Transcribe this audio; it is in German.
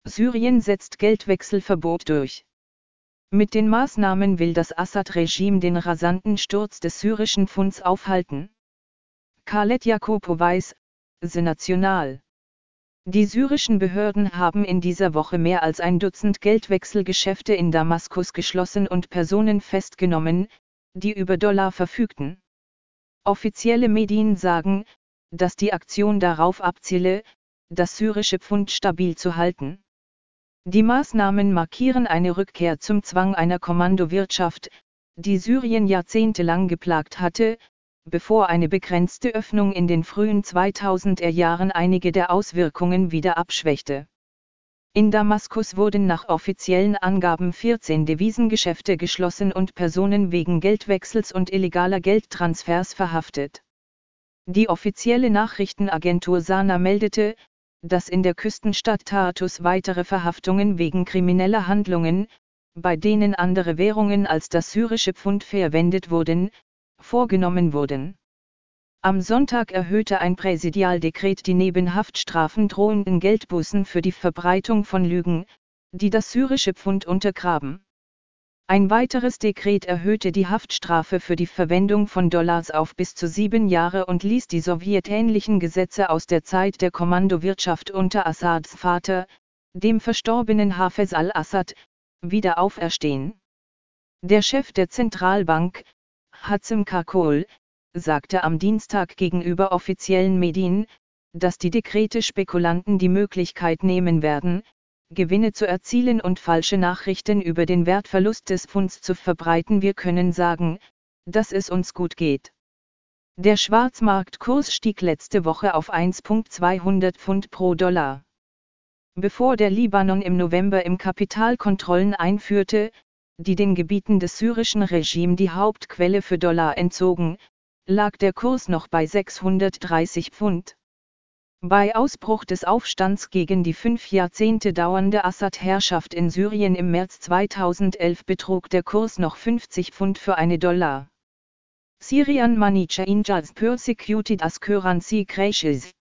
Syrien setzt Geldwechselverbot durch. Mit den Maßnahmen will das Assad-Regime den rasanten Sturz des syrischen Pfunds aufhalten. Khaled Yakupowais, The National. Die syrischen Behörden haben in dieser Woche mehr als ein Dutzend Geldwechselgeschäfte in Damaskus geschlossen und Personen festgenommen, die über Dollar verfügten. Offizielle Medien sagen, dass die Aktion darauf abziele, das syrische Pfund stabil zu halten. Die Maßnahmen markieren eine Rückkehr zum Zwang einer Kommandowirtschaft, die Syrien jahrzehntelang geplagt hatte, bevor eine begrenzte Öffnung in den frühen 2000er Jahren einige der Auswirkungen wieder abschwächte. In Damaskus wurden nach offiziellen Angaben 14 Devisengeschäfte geschlossen und Personen wegen Geldwechsels und illegaler Geldtransfers verhaftet. Die offizielle Nachrichtenagentur Sana meldete, dass in der Küstenstadt Tartus weitere Verhaftungen wegen krimineller Handlungen, bei denen andere Währungen als das syrische Pfund verwendet wurden, vorgenommen wurden. Am Sonntag erhöhte ein Präsidialdekret die neben Haftstrafen drohenden Geldbußen für die Verbreitung von Lügen, die das syrische Pfund untergraben. Ein weiteres Dekret erhöhte die Haftstrafe für die Verwendung von Dollars auf bis zu 7 Jahre und ließ die sowjetähnlichen Gesetze aus der Zeit der Kommandowirtschaft unter Assads Vater, dem verstorbenen Hafez al-Assad, wieder auferstehen. Der Chef der Zentralbank, Hazem Kakol, sagte am Dienstag gegenüber offiziellen Medien, dass die Dekrete Spekulanten die Möglichkeit nehmen werden, Gewinne zu erzielen und falsche Nachrichten über den Wertverlust des Pfunds zu verbreiten. Wir können sagen, dass es uns gut geht. Der Schwarzmarktkurs stieg letzte Woche auf 1,200 Pfund pro Dollar. Bevor der Libanon im November Kapitalkontrollen einführte, die den Gebieten des syrischen Regimes die Hauptquelle für Dollar entzogen, lag der Kurs noch bei 630 Pfund. Bei Ausbruch des Aufstands gegen die 5 Jahrzehnte dauernde Assad-Herrschaft in Syrien im März 2011 betrug der Kurs noch 50 Pfund für eine Dollar. Syrian money changes persecuted as currency crashes.